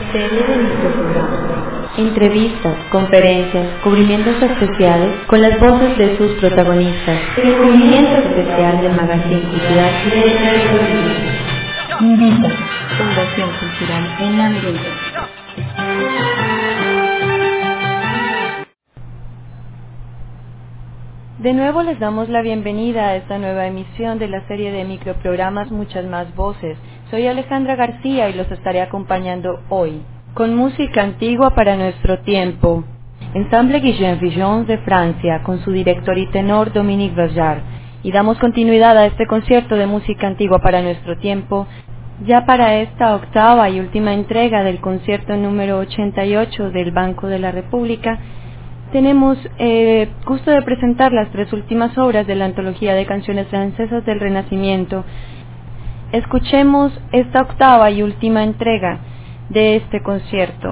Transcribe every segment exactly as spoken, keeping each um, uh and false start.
Serie de microprogramas. Entrevistas, conferencias, cubrimientos especiales con las voces de sus protagonistas. El cubrimiento especial del Magazine Cultural de Invita, Fundación Cultural en la Merida. De nuevo les damos la bienvenida a esta nueva emisión de la serie de microprogramas Muchas Más Voces. Soy Alejandra García y los estaré acompañando hoy con música antigua para nuestro tiempo. Ensemble Guillaume Villons de Francia con su director y tenor Dominique Vajard. Y damos continuidad a este concierto de música antigua para nuestro tiempo, ya para esta octava y última entrega del concierto número ochenta y ocho del Banco de la República. Tenemos eh, gusto de presentar las tres últimas obras de la antología de canciones francesas del Renacimiento. Escuchemos esta octava y última entrega de este concierto.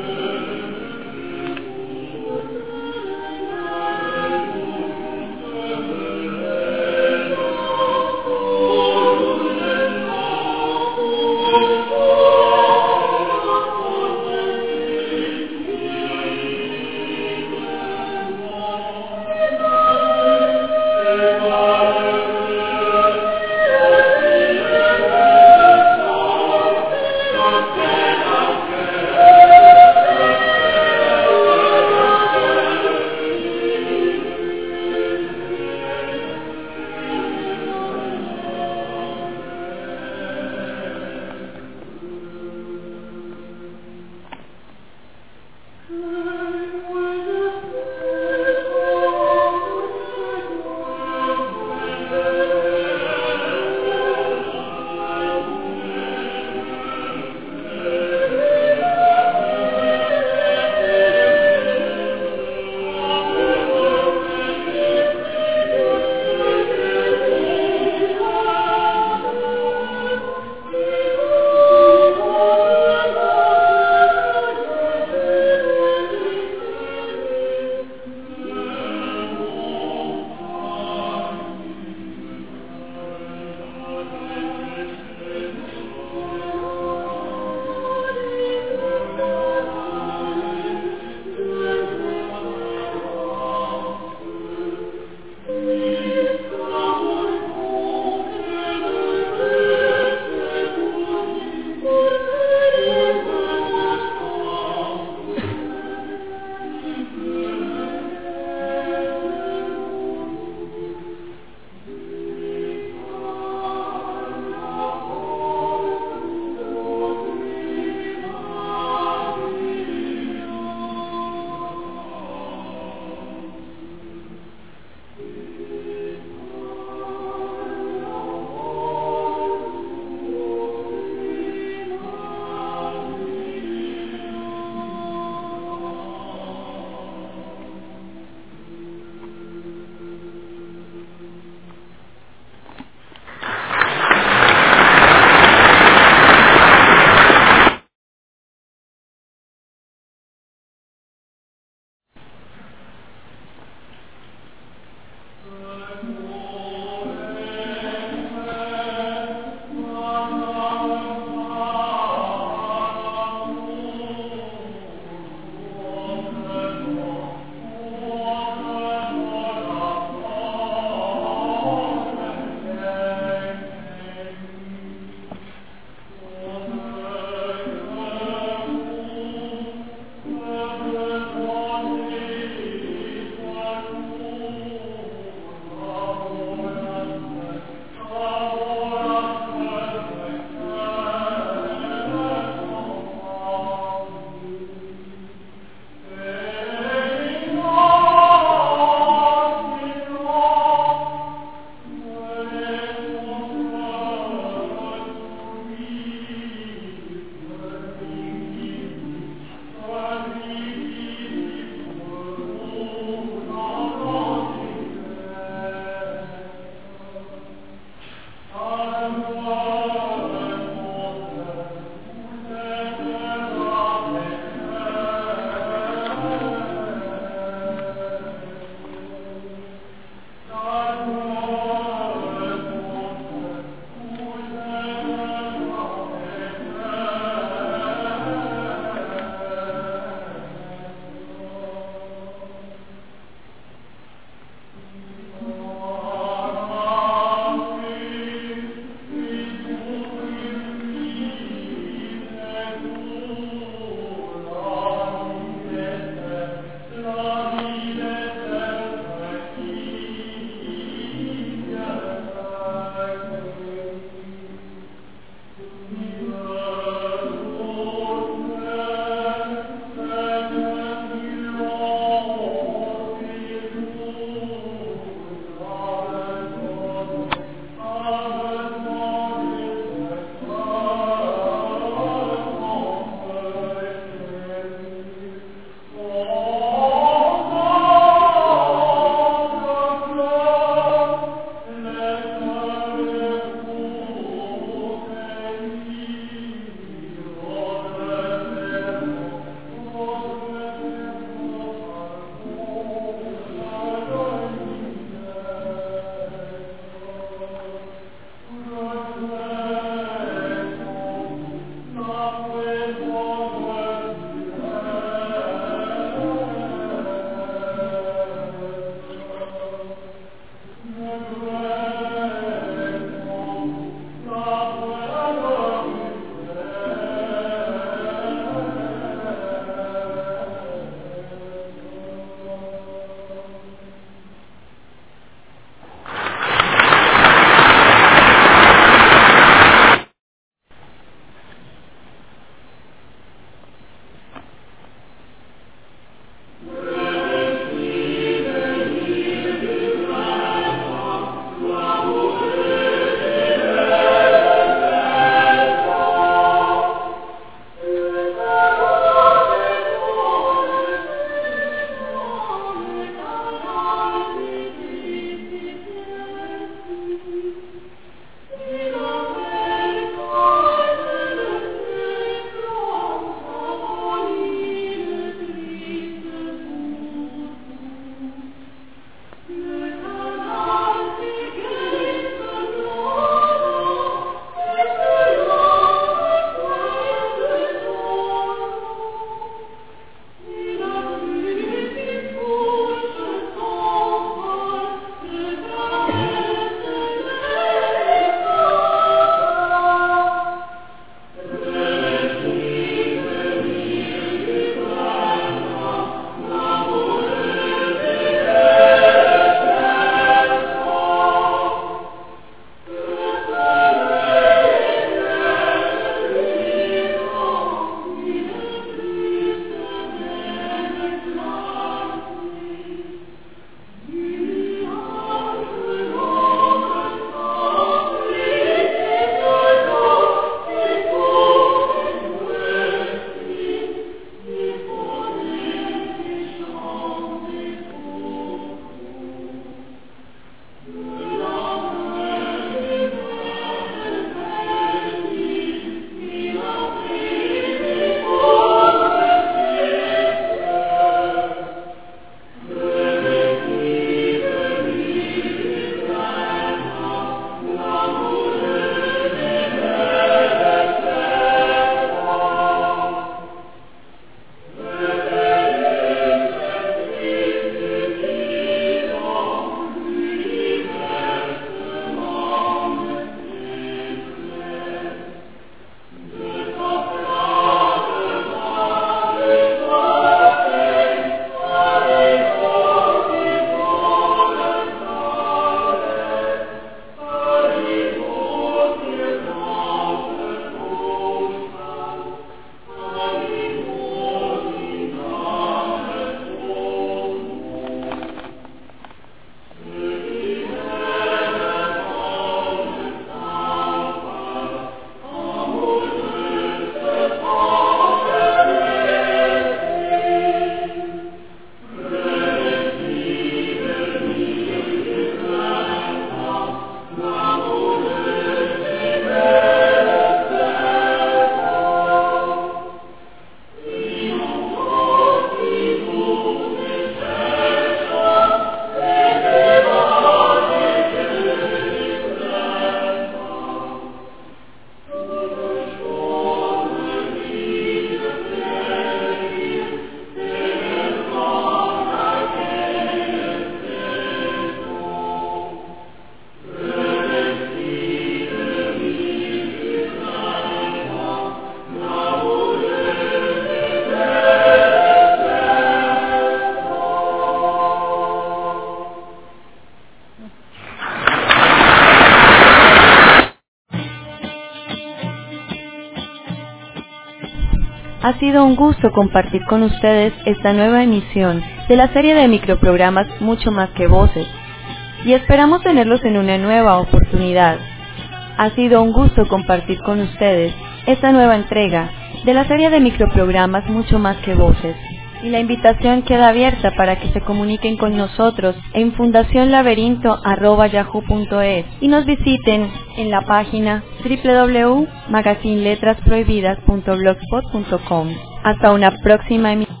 Ha sido un gusto compartir con ustedes esta nueva emisión de la serie de microprogramas Mucho Más que Voces, y esperamos tenerlos en una nueva oportunidad. Ha sido un gusto compartir con ustedes esta nueva entrega de la serie de microprogramas Mucho Más que Voces, y la invitación queda abierta para que se comuniquen con nosotros en fundación laberinto arroba yahoo punto es y nos visiten en la página doble u doble u doble u punto magazine letras prohibidas punto blogspot punto com. Hasta una próxima emisión.